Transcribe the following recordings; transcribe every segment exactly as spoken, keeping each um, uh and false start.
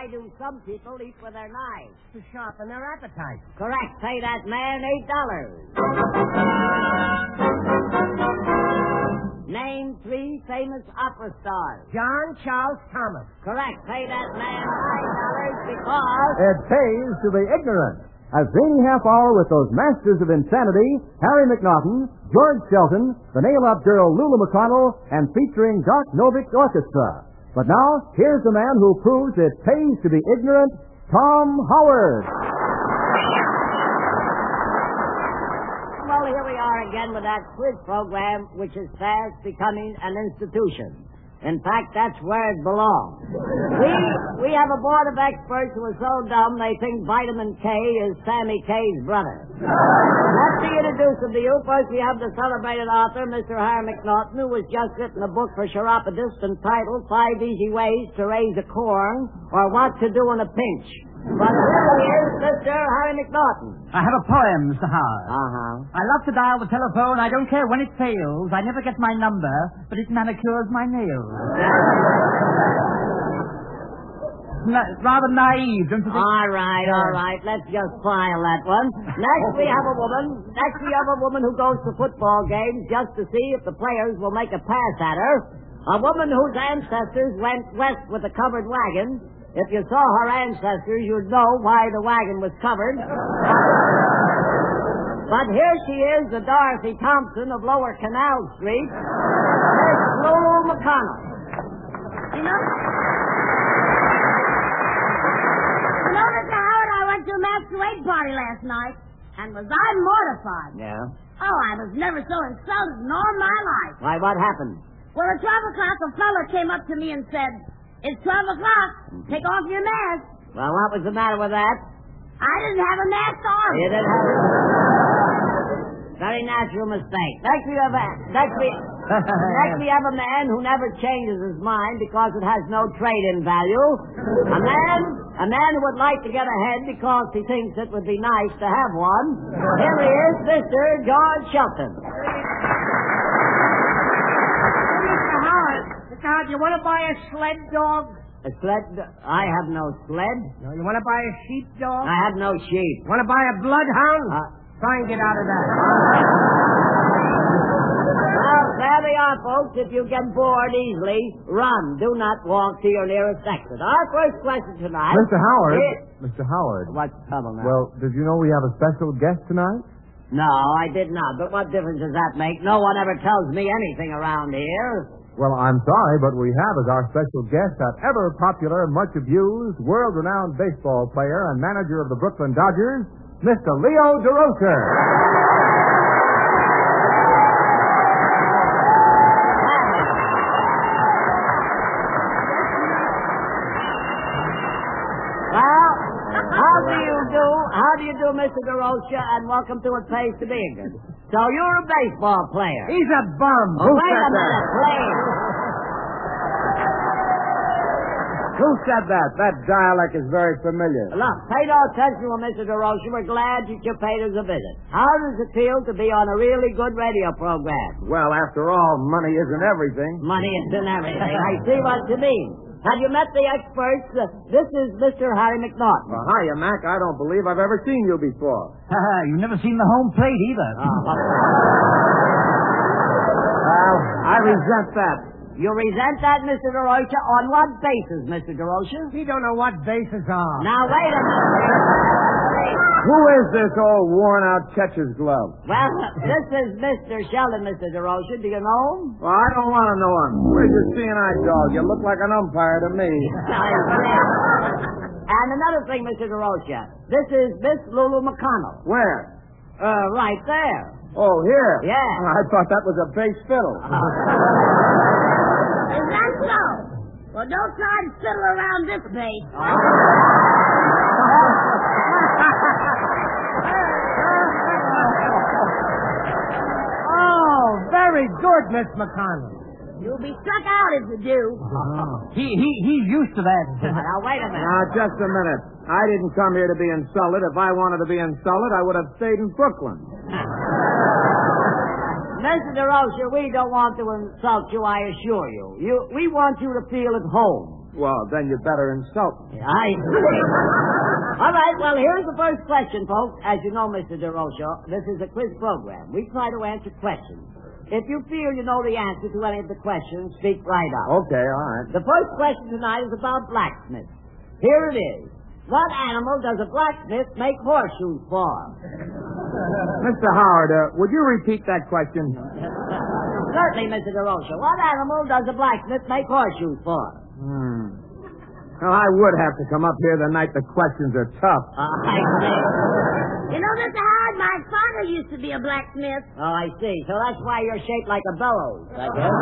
do some people eat with their knives? To sharpen their appetite. Correct. Pay that man eight dollars. Name three famous opera stars. John Charles Thomas. Correct. Pay that man nine dollars because... It pays to be ignorant. A zany half hour with those masters of insanity, Harry McNaughton, George Shelton, the nail-up girl Lulu McConnell, and featuring Doc Novik's orchestra. But now, here's the man who proves it pays to be ignorant, Tom Howard. Well, here we are again with that quiz program, which is fast becoming an institution. In fact, that's where it belongs. We we have a board of experts who are so dumb they think vitamin K is Sammy K's brother. Let me introduce him to you. First, we have the celebrated author, Mister Harry McNaughton, who has just written a book for chiropodists entitled Five Easy Ways to Raise a Corn or What to Do in a Pinch. But here he is, Mister Harry McNaughton. I have a poem, Mister Howard. Uh-huh. I love to dial the telephone. I don't care when it fails. I never get my number, but it manicures my nails. Na- rather naive, don't you think? All right, all right. Let's just file that one. Next, we have a woman. Next, we have a woman who goes to football games just to see if the players will make a pass at her. A woman whose ancestors went west with a covered wagon. If you saw her ancestors, you'd know why the wagon was covered. But here she is, the Dorothy Thompson of Lower Canal Street, Miss Lulu McConnell. You know, you know, Mister Howard, I went to a masquerade party last night, and was I mortified. Yeah? Oh, I was never so insulted in all my life. Why, what happened? Well, at twelve o'clock, a fellow came up to me and said, "It's twelve o'clock. Take off your mask." Well, what was the matter with that? I didn't have a mask on. You didn't have... Very natural mistake. Next we have a... Next we... Next we have a man who never changes his mind because it has no trade-in value. A man... A man who would like to get ahead because he thinks it would be nice to have one. Here he is, Mister George Shelton. Mister Howard, Mister Howard, you want to buy a sled dog? A sled? I have no sled. No, you want to buy a sheepdog? I have no sheep. Want to buy a bloodhound? Uh, Try and get out of that. Well, there they are, folks. If you get bored easily, run. Do not walk to your nearest exit. Our first question tonight... Mister Howard. is... Mister Howard. What's the trouble now? Well, did you know we have a special guest tonight? No, I did not. But what difference does that make? No one ever tells me anything around here. Well, I'm sorry, but we have as our special guest that ever-popular, much-abused, world-renowned baseball player and manager of the Brooklyn Dodgers, Mister Leo DeRocher. Well, how do you do? How do you do, Mister DeRocher, and welcome to It Pays to Be Ignorant. So you're a baseball player. He's a bum. Oh, wait a minute, please. Who said that? That dialect is very familiar. Look, pay no attention to Mister DeRocher. We're glad that you paid us a visit. How does it feel to be on a really good radio program? Well, after all, money isn't everything. Money isn't everything. I see what you mean. Have you met the experts? Uh, this is Mister Harry McNaughton. Well, hiya, Mac. I don't believe I've ever seen you before. You've never seen the home plate either. Oh, Well, I resent that. you resent that, Mister DeRocher? On what basis, Mister DeRocher? He don't know what bases are. Now, wait a minute. Who is this old worn-out catcher's glove? Well, this is Mister Sheldon, Mister DeRocher. Do you know him? Well, I don't want to know him. Where's your seeing eye dog? You look like an umpire to me. And another thing, Mister DeRocher. This is Miss Lulu McConnell. Where? Uh, right there. Oh, here? Yeah. I thought that was a bass fiddle. Is that so? Well, don't try to fiddle around this base. Oh, very good, Miss McConnell. You'll be struck out if you do. He, he, he's used to that. Now, wait a minute. Now, just a minute. I didn't come here to be insulted. If I wanted to be insulted, I would have stayed in Brooklyn. Mister DeRocher, we don't want to insult you, I assure you. you. We want you to feel at home. Well, then you better insult me. I see. All right, well, here's the first question, folks. As you know, Mister DeRocha, this is a quiz program. We try to answer questions. If you feel you know the answer to any of the questions, speak right up. Okay, all right. The first question tonight is about blacksmiths. Here it is. What animal does a blacksmith make horseshoes for? Mister Howard, uh, would you repeat that question? Certainly, Mister DeRocha. What animal does a blacksmith make horseshoes for? Hmm. Well, I would have to come up here the night the questions are tough. Uh, I see. You know, Mister Howard, my father used to be a blacksmith. Oh, I see. So that's why you're shaped like a bellows, I guess.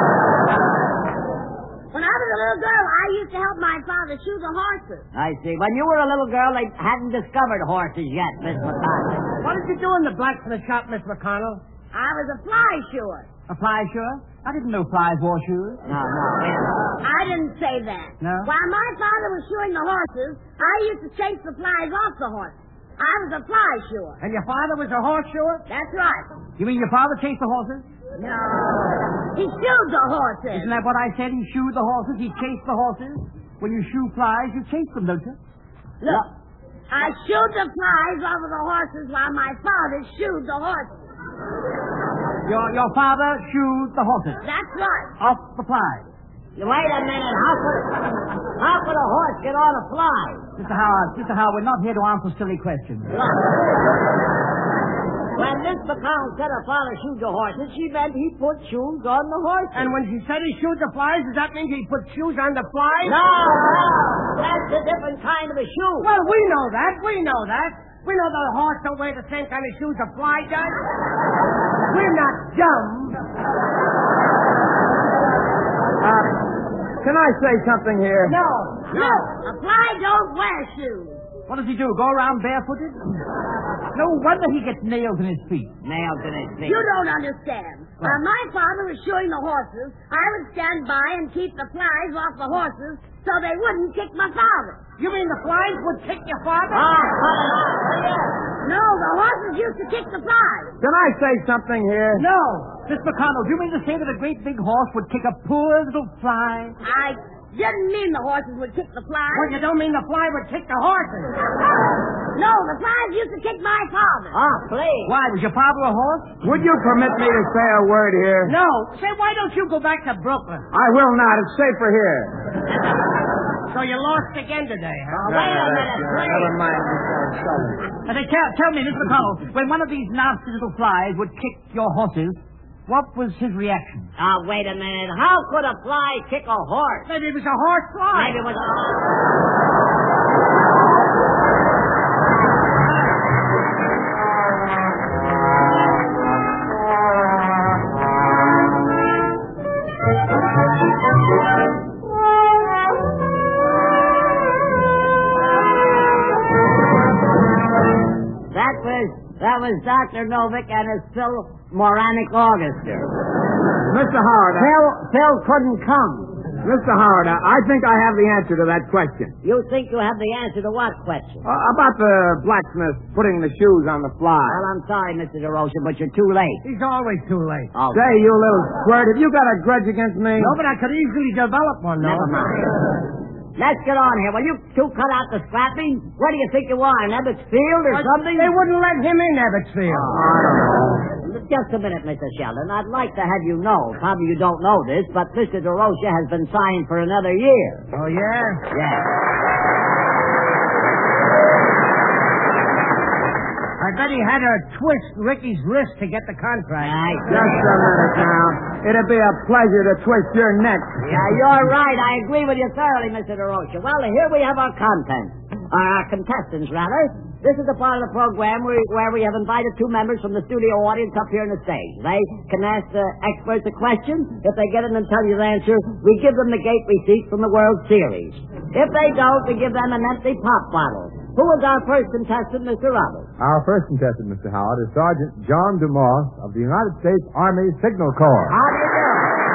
When I was a little girl, I used to help my father shoe the horses. I see. When you were a little girl, they hadn't discovered horses yet, Miss McConnell. What did you do in the blacksmith shop, Miss McConnell? I was a fly shoer. A fly sure? I didn't know flies wore shoes. No, no. I didn't say that. No? While my father was shoeing the horses, I used to chase the flies off the horses. I was a fly shoer. And your father was a horse shoer? That's right. You mean your father chased the horses? No. He shoed the horses. Isn't that what I said? He shoed the horses, he chased the horses. When you shoe flies, you chase them, don't you? Look, I shoed the flies off of the horses while my father shoed the horses. Your your father shoed the horses That's right. off the flies. Wait a minute. How could, how could a horse get on a fly? Mister Howard, Mister Howard, we're not here to answer silly questions. Look. When Miss McCown said her father shoed the horses, she meant he put shoes on the horses. And when she said he shoed the flies, does that mean he put shoes on the flies? No, no. That's a different kind of a shoe. Well, we know that. We know that. We know that a horse don't wear the same kind of shoes a fly does. We're not dumb. Uh, can I say something here? No. No, a fly don't wear shoes. What does he do, go around barefooted? No wonder he gets nails in his feet. Nails in his feet. You don't understand. While my father was shoeing the horses, I would stand by and keep the flies off the horses so they wouldn't kick my father. You mean the flies would kick your father? Ah, cut it out. No, the horses used to kick the flies. Can I say something here? No. Miss McConnell, do you mean to say that a great big horse would kick a poor little fly? I didn't mean the horses would kick the flies. Well, you don't mean the fly would kick the horses. No, the flies used to kick my father. Ah, please. Why, was your father a horse? Would you permit me to say a word here? No. Say, why don't you go back to Brooklyn? I will not. It's safer here. So you lost again today, huh? Oh, wait a minute, please. Never mind. Mister Sullivan. And they tell, tell me, Miss McConnell, when one of these nasty little flies would kick your horses, what was his reaction? Ah, wait a minute. How could a fly kick a horse? Maybe it was a horse fly. Maybe it was a... That was, that was Doctor Novick and his Philharmonic Orchestra. Mister Howard, I, Phil, Phil couldn't come. Mister Howard, I, I think I have the answer to that question. You think you have the answer to what question? Uh, about the blacksmith putting the shoes on the fly. Well, I'm sorry, Mister DeRocha, but you're too late. He's always too late. Oh, Say, you little squirt, have you got a grudge against me? No, but I could easily develop one, though. never mind. Let's get on here. Will you two cut out the scrapping? Where do you think you are, in Ebbets Field or But something? They wouldn't let him in Ebbetsfield. I don't know. Just a minute, Mister Sheldon. I'd like to have you know, probably you don't know this, but Mister DeRocha has been signed for another year. Oh, yeah? Yes. I bet he had to twist Ricky's wrist to get the contract. I Just a minute now. It'd be a pleasure to twist your neck. Yeah, you're right. I agree with you thoroughly, Mister DeRocha. Well, here we have our contents. Our contestants, rather. This is the part of the program where, where we have invited two members from the studio audience up here on the stage. They can ask the experts a question. If they get an intelligent answer, we give them the gate receipt from the World Series. If they don't, we give them an empty pop bottle. Who is our first contestant, Mister Roberts? Our first contestant, Mister Howard, is Sergeant John DeMoss of the United States Army Signal Corps. How do you do?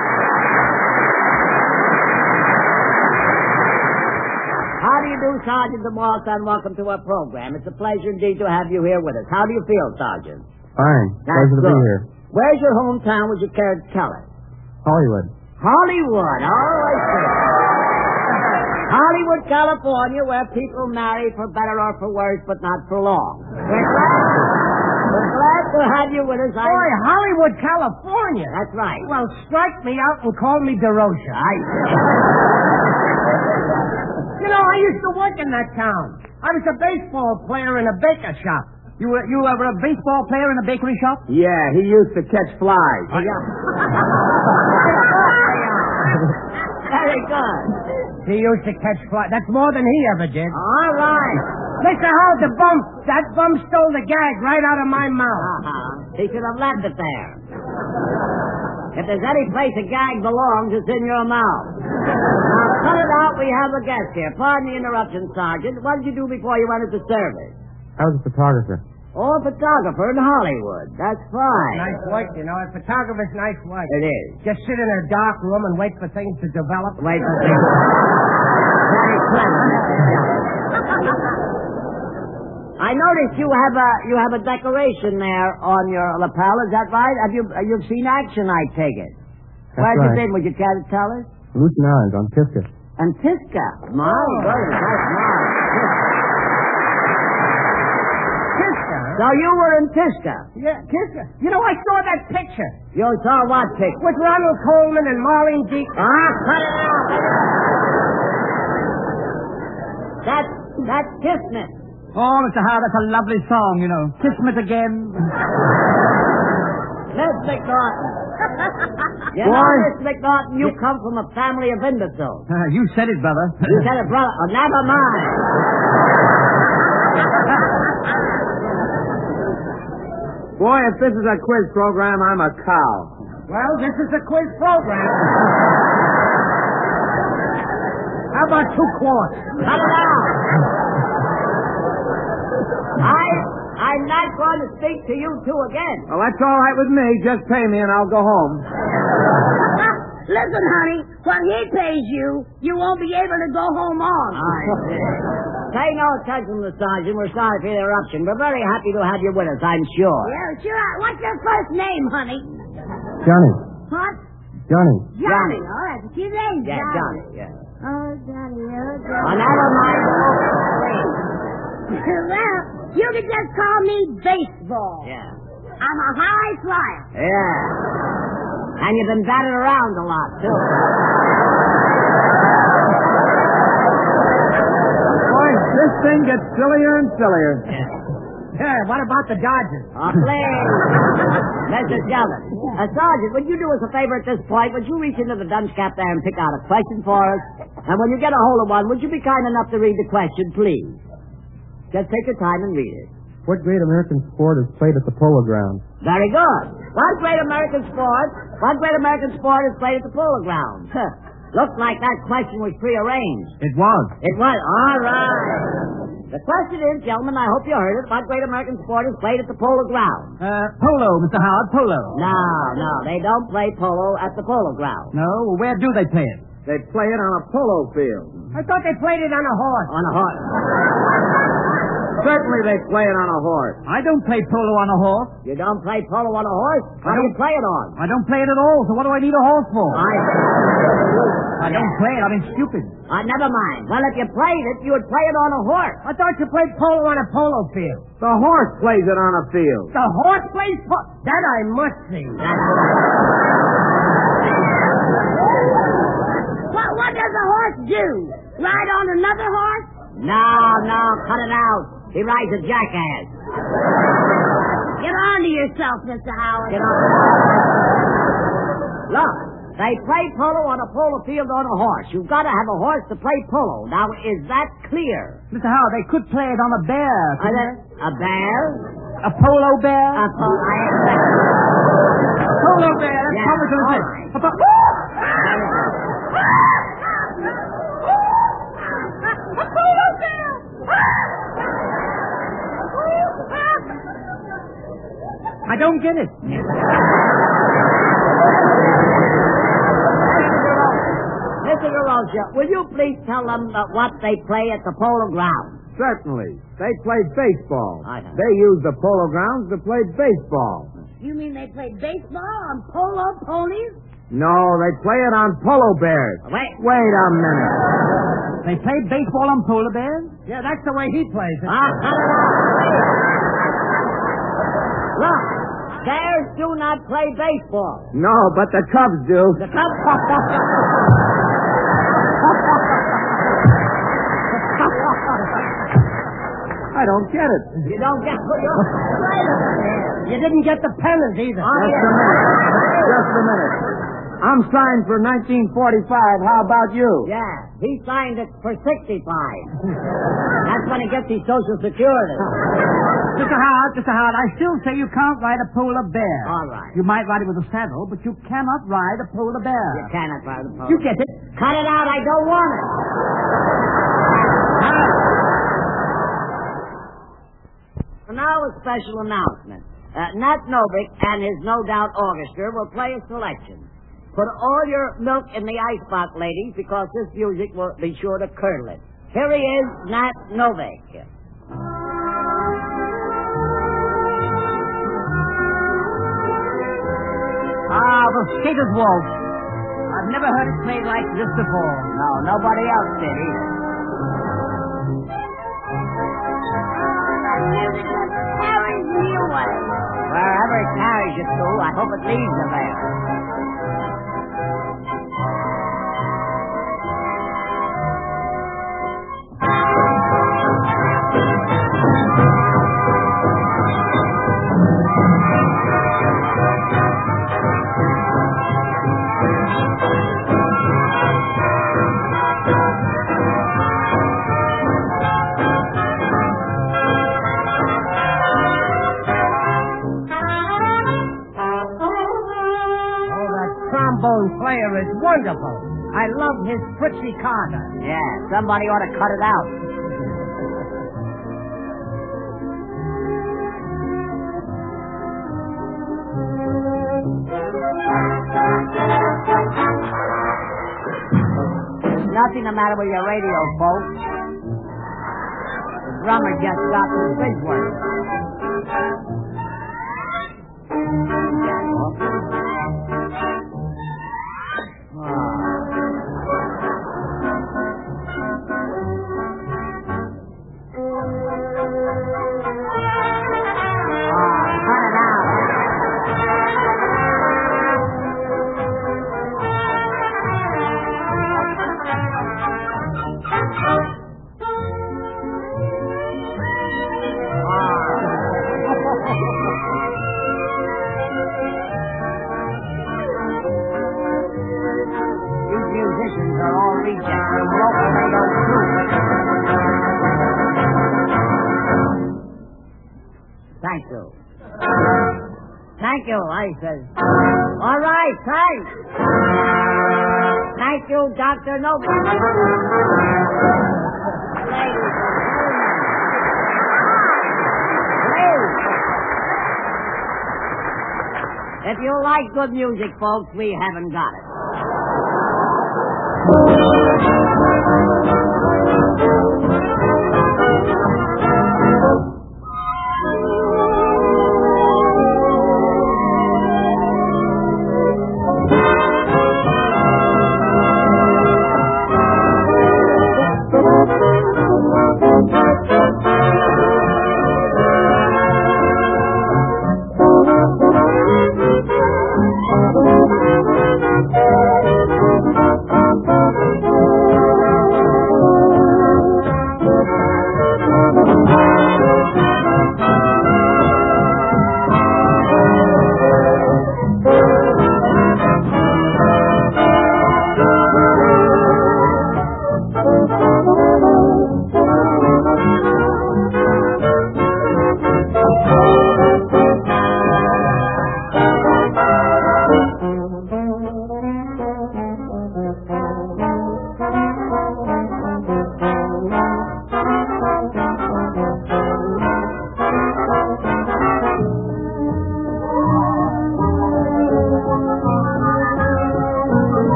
How do you do, Sergeant DeMoss, and welcome to our program. It's a pleasure indeed to have you here with us. How do you feel, Sergeant? Fine. That's Pleasure to be good. here. Where's your hometown? Would you care to tell us? Hollywood. Hollywood. Oh, I see. Hollywood, California, where people marry for better or for worse, but not for long. We're glad, we're glad to have you with us. I... Boy, Hollywood, California. That's right. Well, strike me out and call me DeRosa. I... You know, I used to work in that town. I was a baseball player in a baker shop. You were, you were a baseball player in a bakery shop? Yeah, he used to catch flies. Oh, yeah. Very good. He used to catch flies. That's more than he ever did. All right. Mister Howard, the bum, that bum stole the gag right out of my mouth. Uh-huh. He should have left it there. If there's any place a gag belongs, it's in your mouth. Now, cut it out. We have a guest here. Pardon the interruption, Sergeant. What did you do before you went into service? I was a photographer. Oh, a photographer in Hollywood. That's fine. Nice work, you know. A photographer's nice work. It is. Just sit in a dark room and wait for things to develop. Wait for things. Very clever. I noticed you have a you have a decoration there on your lapel. Is that right? Have you uh, you've seen action? I take it. That's Where's right. it been? Would you care to tell us? Luton Island on Pisgah. And Pisgah. My goodness, that's nice. Kiska. So you were in Pisgah. Yeah, Kiska. You know, I saw that picture You saw what picture? with Ronald Coleman and Marlene Dietrich. Ah, cut it out. That's that's Kismet. Oh, Mister Howard, that's a lovely song, you know. Kismet again. Miss McNaughton. You know, Why? Miss McNaughton, you come from a family of imbeciles. Uh, you said it, brother. You said it, brother. Oh, never mind. Boy, if this is a quiz program, I'm a cow. Well, this is a quiz program. How about two quarts? Cut it out. I, I'm not going to speak to you two again. Well, that's all right with me. Just pay me and I'll go home. Listen, honey, when he pays you, you won't be able to go home on. I see. Pay no attention to the sergeant. We're sorry for the interruption. We're very happy to have you with us, I'm sure. Yeah, sure. What's your first name, honey? Johnny. What? Johnny. Johnny. All right. What's your name, Yeah, Johnny? Johnny, yeah. Oh, Johnny, oh, Oh, Johnny. never mind. Well, you can just call me Baseball. Yeah. I'm a high flyer. Yeah. And you've been batted around a lot, too. Boy, this thing gets sillier and sillier. Yeah, what about the Dodgers? Oh, please. Mister Sheldon. Uh, Sergeant, would you do us a favor at this point? Would you reach into the dunce cap there and pick out a question for us? And when you get a hold of one, would you be kind enough to read the question, please? Just take your time and read it. What great American sport is played at the Polo Grounds? Very good. What great American sport? What great American sport is played at the Polo Grounds? Huh. Looks like that question was prearranged. It was. It was. All right. The question is, gentlemen, I hope you heard it. What great American sport is played at the Polo Grounds? Uh, polo, Mister Howard, polo. No, no, they don't play polo at the Polo Grounds. No? Well, where do they play it? They play it on a polo field. I thought they played it on a horse. On a horse. Certainly they play it on a horse. I don't play polo on a horse. You don't play polo on a horse? What do you play it on? I don't play it at all, so what do I need a horse for? I... I don't play it. I mean, stupid. Uh, never mind. Well, if you played it, you would play it on a horse. I thought you played polo on a polo field. The horse plays it on a field. The horse plays polo? That I must see. What, what does a horse do? Ride on another horse? No, no, cut it out. He rides a jackass. Get on to yourself, Mister Howard. Get on. Look, they play polo on a polo field on a horse. You've got to have a horse to play polo. Now, is that clear? Mister Howard, they could play it on a bear. Are couldn't there a bear? they? A polo bear? A polo. I polo bear. That's Yeah, how we're going to all say. right. A po- I don't get it. Mister DeRosa, will you please tell them uh, what they play at the Polo Grounds? Certainly. They play baseball. I know. They use the Polo Grounds to play baseball. You mean they play baseball on polo ponies? No, they play it on polo bears. Wait. Wait a minute. They play baseball on polar bears? Yeah, that's the way he plays it. Ah, cut it out. Look, bears do not play baseball. No, but the Cubs do. The Cubs... I don't get it. You don't get... Wait a minute. You didn't get the pennant either. Oh, Just yeah. a minute. Just a minute. I'm signed for nineteen forty-five. How about you? Yeah, he signed it for sixty-five. That's when he gets his Social Security. Mister Howard, Mister Howard, I still say you can't ride a polar bear. All right. You might ride it with a saddle, but you cannot ride a polar bear. You cannot ride the pole. You get it? Cut it out. I don't want it. So now a special announcement. Uh, Nat Novick and his No Doubt Orchestra will play a selection. Put all your milk in the icebox, ladies, because this music will be sure to curdle it. Here he is, Nat Novick. Ah, the Skater's Waltz. I've never heard it played like this before. No, nobody else did either. Carries me away. Wherever it carries you to, I hope it leaves you there. Trombone player is wonderful. I love his Fritzy Carter. Yeah, somebody ought to cut it out. There's nothing the matter with your radio, folks. The drummer just stopped his bridge work. Thank you. Thank you, I says. All right, thanks. Thank you, Doctor Novick. Ladies and gentlemen. Please. If you like good music, folks, we haven't got it.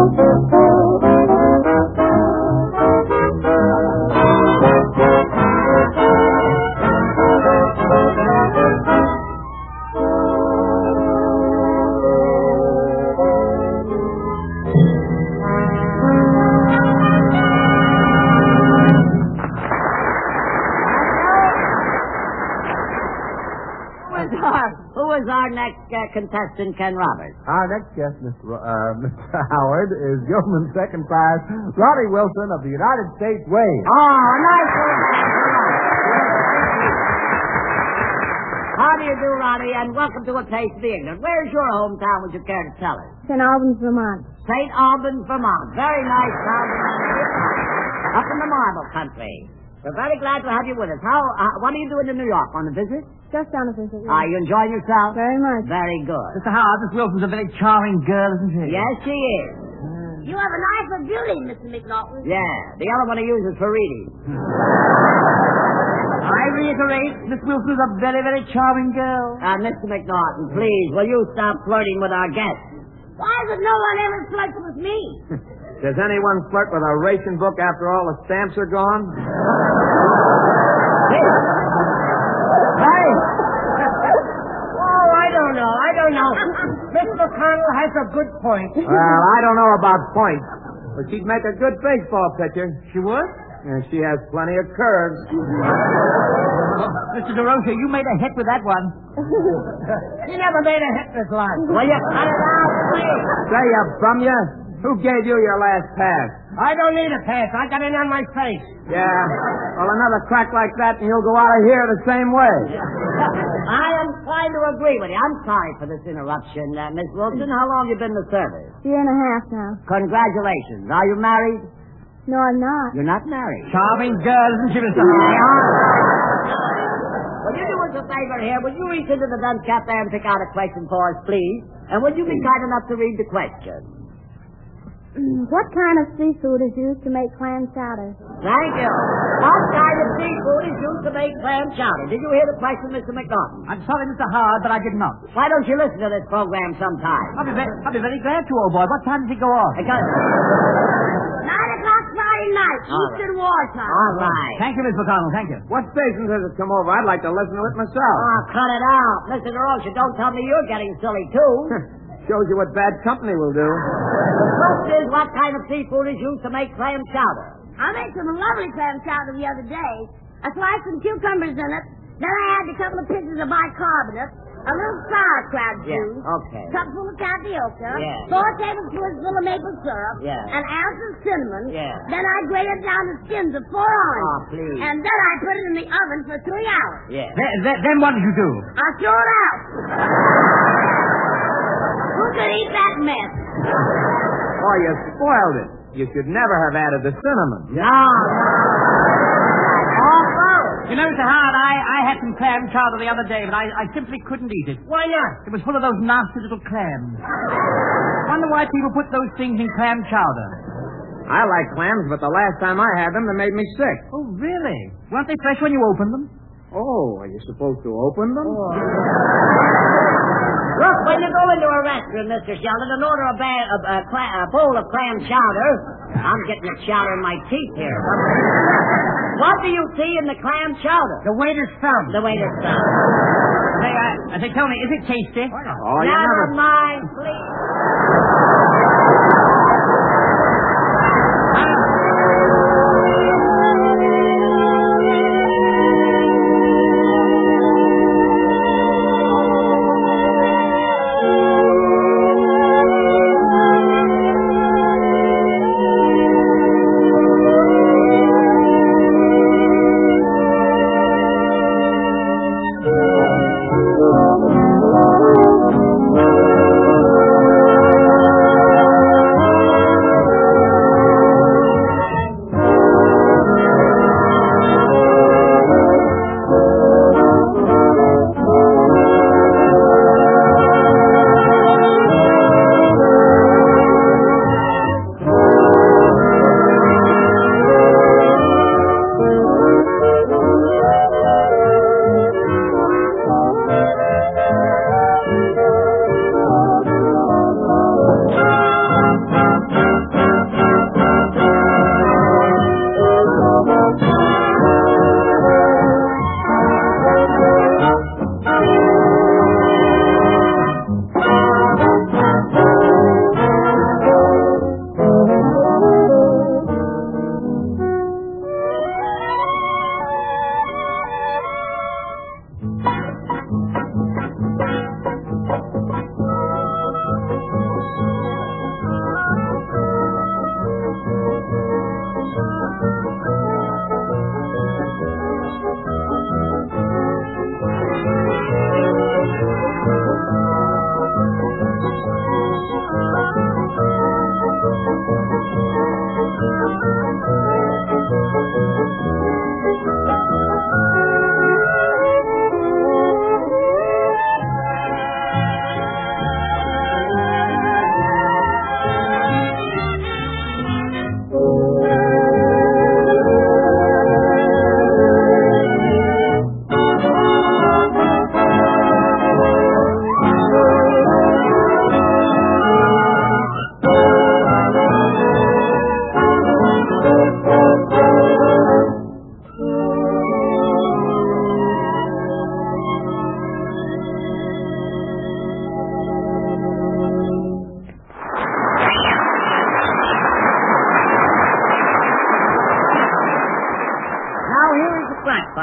Who is our next uh, contestant, Ken Roberts? Our next guest, Mister Ro- uh, Mister Howard, is Yeoman Second Class Ronnie Wilson of the United States Way. Oh, nice one. How do you do, Ronnie, and welcome to A Taste of the Ignorant. Where's your hometown, would you care to tell us? Saint Albans, Vermont. Saint Albans, Vermont. Very nice town. Up in the marble country. We're very glad to have you with us. How? Uh, what are you doing in New York? On a visit? Just on a visit. Are you enjoying yourself? Very much. Very good. Mister Howard, Miss Wilson's a very charming girl, isn't she? Yes, she is. You have an eye for beauty, Mister McNaughton. Yeah. The other one he uses for reading. I reiterate, Miss Wilson's a very, very charming girl. Uh, Mister McNaughton, please, will you stop flirting with our guests? Why would no one ever flirt with me? Does anyone flirt with a ration book after all the stamps are gone? Hey! Oh, I don't know. I don't know. Mister McConnell has a good point. Well, I don't know about points, but she'd make a good baseball pitcher. She would? And she has plenty of curves. Mister DeRosa, you made a hit with that one. He never made a hit in his life. Will you cut it out, please? Say, you bum ya. Who gave you your last pass? I don't need a pass. I got it on my face. Yeah. Well, another crack like that and you'll go out of here the same way. I am inclined to agree with you. I'm sorry for this interruption. Uh, Miss Wilson, how long have you been in the service? Year and a half now. Congratulations. Are you married? No, I'm not. You're not married. Charming girl, isn't she, Mister Howard? Howard? Will you do us a favor here? Will you reach into the dunce cap there and pick out a question for us, please? And would you be kind enough to read the question? What kind of seafood is used to make clam chowder? Thank you. What kind of seafood is used to make clam chowder? Did you hear the question, Mister McNaughton? I'm sorry, Mister Howard, but I did not. Why don't you listen to this program sometime? I'll be, very, I'll be very glad to, old boy. What time does it go on? Because... Nine o'clock Friday night, All Eastern Wartime. All right. Thank you, Miss McConnell. Thank you. What station does it come over? I'd like to listen to it myself. Oh, cut it out. Mister DeRosa, don't tell me you're getting silly, too. Shows you what bad company will do. The question is, what kind of seafood is used to make clam chowder? I made some lovely clam chowder the other day. I sliced some cucumbers in it. Then I added a couple of pieces of bicarbonate, a little sauerkraut Yeah, juice, okay. cup full of tapioca, Yeah. four tablespoons full of maple syrup, Yeah. an ounce of cinnamon. Yeah. Then I grated down the skins of four oranges. Oh, please. And then I put it in the oven for three hours. Yeah. Then, then, then what did you do? I threw it out. Who could eat that mess? Oh, you spoiled it. You should never have added the cinnamon. No. Awful. You know, Mister Howard, I, I had some clam chowder the other day, but I, I simply couldn't eat it. Why not? It was full of those nasty little clams. Wonder why people put those things in clam chowder. I like clams, but the last time I had them, they made me sick. Oh, really? Weren't they fresh when you opened them? Oh, are you supposed to open them? Look, when you go into a restaurant, Mister Sheldon, and order a, ba- a, a, cla- a bowl of clam chowder, I'm getting the chowder in my teeth here. What do you see in the clam chowder? The waiter's thumb. The waiter's thumb. Say, uh, say, tell me, is it tasty? Oh, you Never never... mind, please.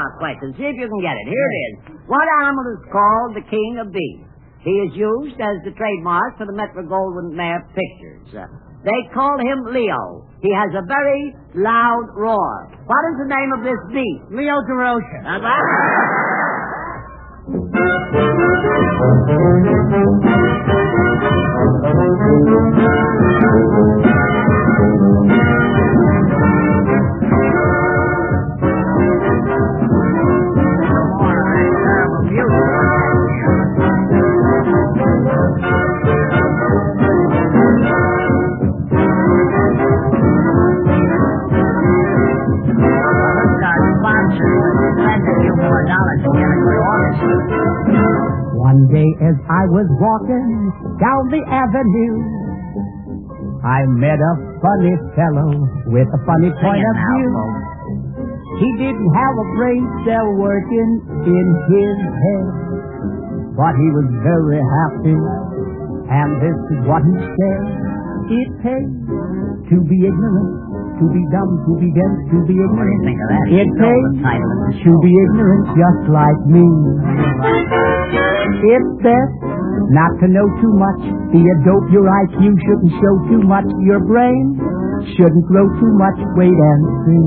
about questions. See if you can get it. Here it is. What animal is called the king of beasts? He is used as the trademark for the Metro-Goldwyn-Mayer pictures. Uh, they call him Leo. He has a very loud roar. What is the name of this beast? Leo DeRocha. That's right. One day as I was walking down the avenue, I met a funny fellow with a funny point of view. He didn't have a brain cell working in his head, but he was very happy, and this is what he said. It pays to be ignorant, to be dumb, to be dense, to be ignorant. What do you think of that? It pays to be ignorant just like me. It's best not to know too much. Be a dope, your I Q shouldn't show too much. Your brain shouldn't grow too much. Wait and see.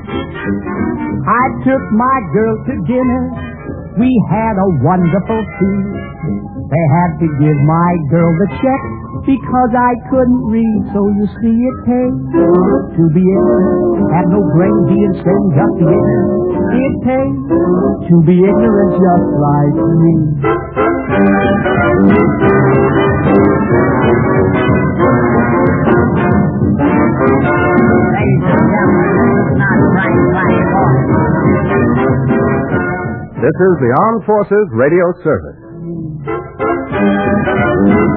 I took my girl to dinner. We had a wonderful feast. They had to give my girl the check because I couldn't read. So you see it pays to be ignorant. Have no brain, be insane, just be ignorant. It pays to be ignorant just like me. This is the Armed Forces Radio Service.